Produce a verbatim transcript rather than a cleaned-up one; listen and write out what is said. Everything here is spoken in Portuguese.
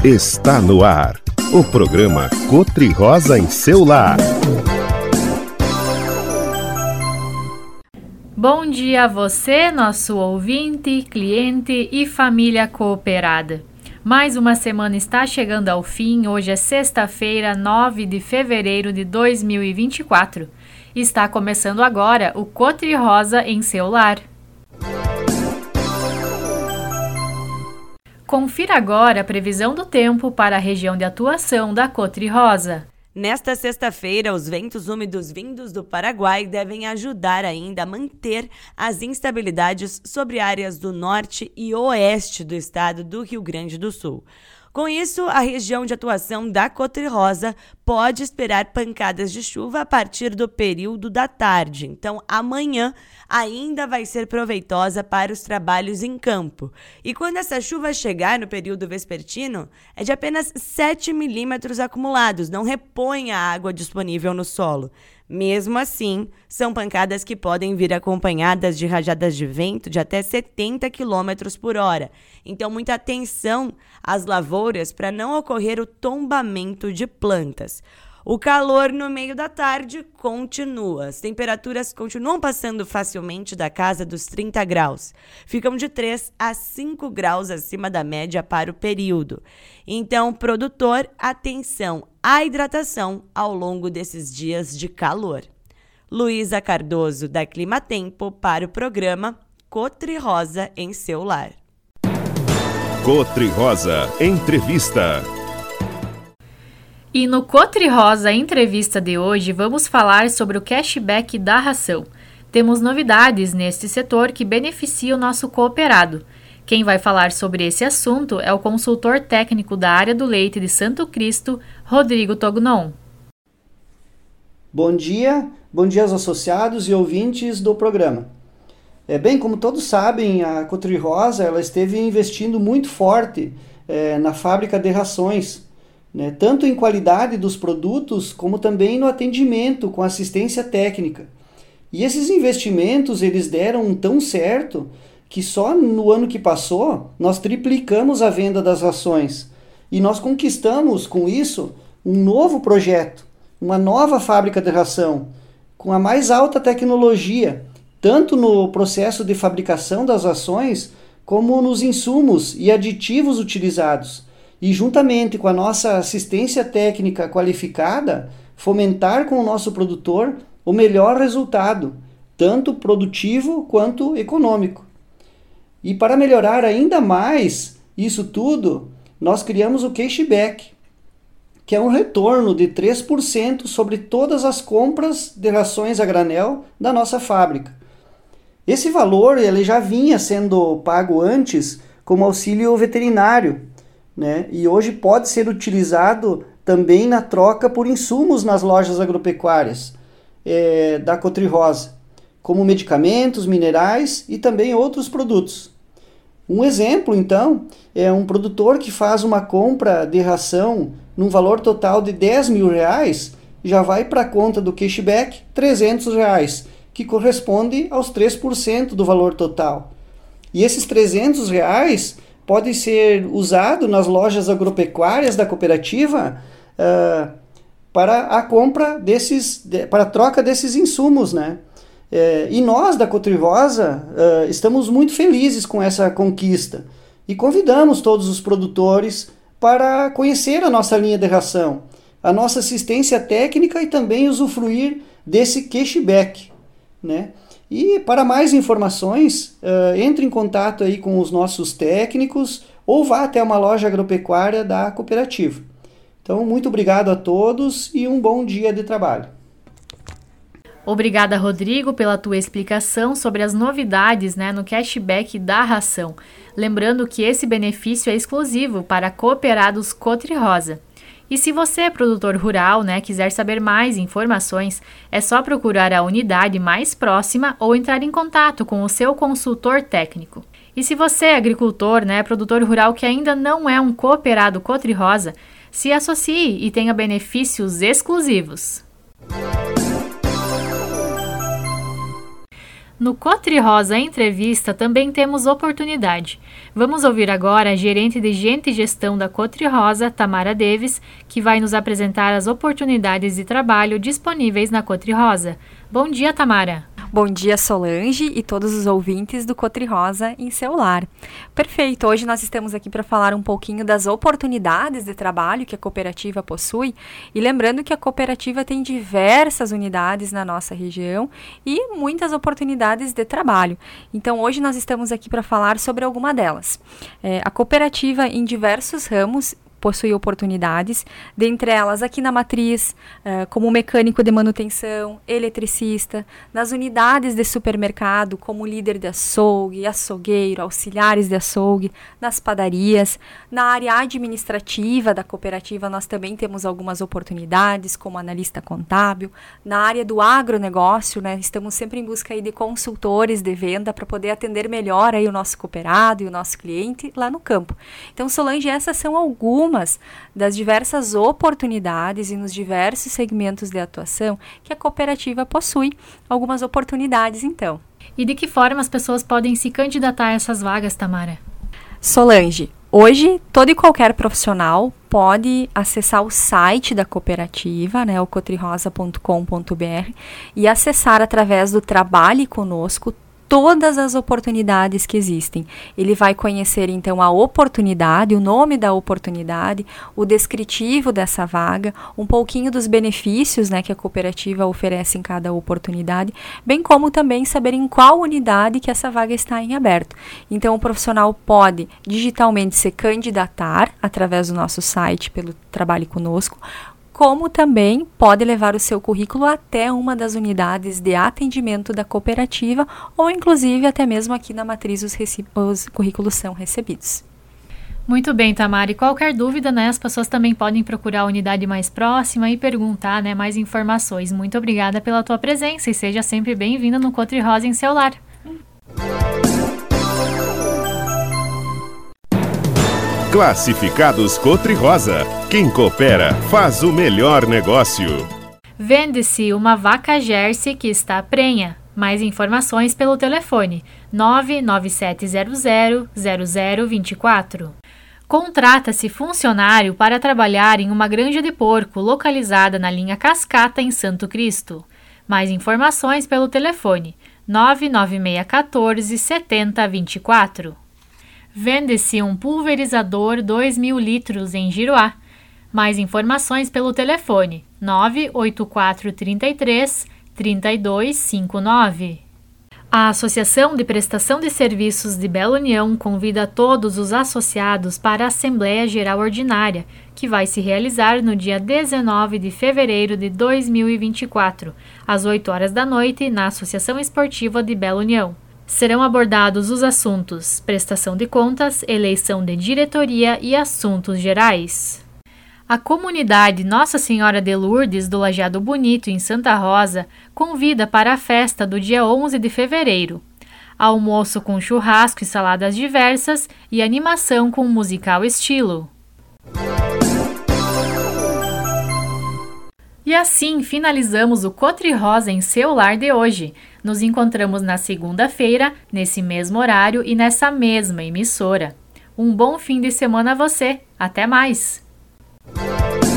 Está no ar, o programa Cotri-Rosa em seu lar. Bom dia a você, nosso ouvinte, cliente e família cooperada. Mais uma semana está chegando ao fim. Hoje é sexta-feira, nove de fevereiro de dois mil e vinte e quatro. Está começando agora o Cotri-Rosa em seu lar. Confira agora a previsão do tempo para a região de atuação da Cotri-Rosa. Nesta sexta-feira, os ventos úmidos vindos do Paraguai devem ajudar ainda a manter as instabilidades sobre áreas do norte e oeste do estado do Rio Grande do Sul. Com isso, a região de atuação da Cotri-Rosa pode esperar pancadas de chuva a partir do período da tarde. Então, amanhã ainda vai ser proveitosa para os trabalhos em campo. E quando essa chuva chegar no período vespertino, é de apenas sete milímetros acumulados, não repõe a água disponível no solo. Mesmo assim, são pancadas que podem vir acompanhadas de rajadas de vento de até setenta quilômetros por hora. Então, muita atenção às lavouras para não ocorrer o tombamento de plantas. O calor no meio da tarde continua. As temperaturas continuam passando facilmente da casa dos trinta graus. Ficam de três a cinco graus acima da média para o período. Então, produtor, atenção à hidratação ao longo desses dias de calor. Luísa Cardoso, da Climatempo, para o programa Cotri-Rosa em seu lar. Cotri-Rosa Entrevista. E no Cotri-Rosa Entrevista de hoje vamos falar sobre o cashback da ração. Temos novidades neste setor que beneficia o nosso cooperado. Quem vai falar sobre esse assunto é o consultor técnico da área do leite de Santo Cristo, Rodrigo Tognon. Bom dia, bom dia aos associados e ouvintes do programa. É, bem, como todos sabem, a Cotri-Rosa ela esteve investindo muito forte é, na fábrica de rações, né, tanto em qualidade dos produtos, como também no atendimento com assistência técnica. E esses investimentos eles deram tão certo que só no ano que passou nós triplicamos a venda das rações. E nós conquistamos com isso um novo projeto, uma nova fábrica de ração, com a mais alta tecnologia, tanto no processo de fabricação das rações, como nos insumos e aditivos utilizados. E juntamente com a nossa assistência técnica qualificada, fomentar com o nosso produtor o melhor resultado, tanto produtivo quanto econômico. E para melhorar ainda mais isso tudo, nós criamos o cashback, que é um retorno de três por cento sobre todas as compras de rações a granel da nossa fábrica. Esse valor ele já vinha sendo pago antes como auxílio veterinário, né? E hoje pode ser utilizado também na troca por insumos nas lojas agropecuárias é, da Cotri-Rosa, como medicamentos, minerais e também outros produtos. Um exemplo, então, é um produtor que faz uma compra de ração num valor total de dez mil reais, já vai para a conta do cashback trezentos reais, que corresponde aos três por cento do valor total. E esses trezentos reais podem ser usados nas lojas agropecuárias da cooperativa uh, para a compra desses, de, para a troca desses insumos, né? É, e nós da Cotri-Rosa uh, estamos muito felizes com essa conquista e convidamos todos os produtores para conhecer a nossa linha de ração, a nossa assistência técnica e também usufruir desse cashback, né? E para mais informações, uh, entre em contato aí com os nossos técnicos ou vá até uma loja agropecuária da cooperativa. Então, muito obrigado a todos e um bom dia de trabalho. Obrigada, Rodrigo, pela tua explicação sobre as novidades, né, no cashback da ração. Lembrando que esse benefício é exclusivo para cooperados Cotri-Rosa. E se você é produtor rural, né, quiser saber mais informações, é só procurar a unidade mais próxima ou entrar em contato com o seu consultor técnico. E se você é agricultor, né, produtor rural que ainda não é um cooperado Cotri-Rosa, se associe e tenha benefícios exclusivos. No Cotri Rosa Entrevista também temos oportunidade. Vamos ouvir agora a gerente de Gente e Gestão da Cotri Rosa, Tamara Davis, que vai nos apresentar as oportunidades de trabalho disponíveis na Cotri Rosa. Bom dia, Tamara! Bom dia, Solange e todos os ouvintes do Cotri Rosa em seu lar. Perfeito, hoje nós estamos aqui para falar um pouquinho das oportunidades de trabalho que a cooperativa possui e lembrando que a cooperativa tem diversas unidades na nossa região e muitas oportunidades de trabalho. Então hoje nós estamos aqui para falar sobre alguma delas. É, a cooperativa em diversos ramos possui oportunidades, dentre elas aqui na matriz, uh, como mecânico de manutenção, eletricista, nas unidades de supermercado, como líder de açougue, açougueiro, auxiliares de açougue, nas padarias, na área administrativa da cooperativa nós também temos algumas oportunidades, como analista contábil, na área do agronegócio, né, estamos sempre em busca aí de consultores de venda para poder atender melhor aí o nosso cooperado e o nosso cliente lá no campo. Então, Solange, essas são algumas das diversas oportunidades e nos diversos segmentos de atuação que a cooperativa possui. Algumas oportunidades, então. E de que forma as pessoas podem se candidatar a essas vagas, Tamara? Solange, hoje todo e qualquer profissional pode acessar o site da cooperativa, né, o cotri rosa ponto com ponto b r, e acessar através do Trabalhe Conosco todas as oportunidades que existem. Ele vai conhecer, então, a oportunidade, o nome da oportunidade, o descritivo dessa vaga, um pouquinho dos benefícios, né, que a cooperativa oferece em cada oportunidade, bem como também saber em qual unidade que essa vaga está em aberto. Então, o profissional pode digitalmente se candidatar através do nosso site pelo Trabalhe Conosco, como também pode levar o seu currículo até uma das unidades de atendimento da cooperativa ou inclusive até mesmo aqui na matriz os, os currículos são recebidos. Muito bem, Tamara. E qualquer dúvida, né, as pessoas também podem procurar a unidade mais próxima e perguntar, né, mais informações. Muito obrigada pela tua presença e seja sempre bem-vinda no Cotri Rosa em seu lar. Classificados Cotri Rosa. Quem coopera faz o melhor negócio. Vende-se uma vaca Jersey que está prenha. Mais informações pelo telefone nove nove sete zero zero zero zero dois quatro. Contrata-se funcionário para trabalhar em uma granja de porco localizada na linha Cascata, em Santo Cristo. Mais informações pelo telefone nove nove seis um quatro sete zero dois quatro. Vende-se um pulverizador dois mil litros em Giruá. Mais informações pelo telefone nove oito quatro três três três dois cinco nove. A Associação de Prestação de Serviços de Bela União convida todos os associados para a Assembleia Geral Ordinária, que vai se realizar no dia dezenove de fevereiro de dois mil e vinte e quatro, às oito horas da noite, na Associação Esportiva de Bela União. Serão abordados os assuntos prestação de contas, eleição de diretoria e assuntos gerais. A comunidade Nossa Senhora de Lourdes do Lajeado Bonito, em Santa Rosa, convida para a festa do dia onze de fevereiro. Almoço com churrasco e saladas diversas e animação com musical estilo. E assim finalizamos o Cotri Rosa em seu lar de hoje. Nos encontramos na segunda-feira, nesse mesmo horário e nessa mesma emissora. Um bom fim de semana a você. Até mais!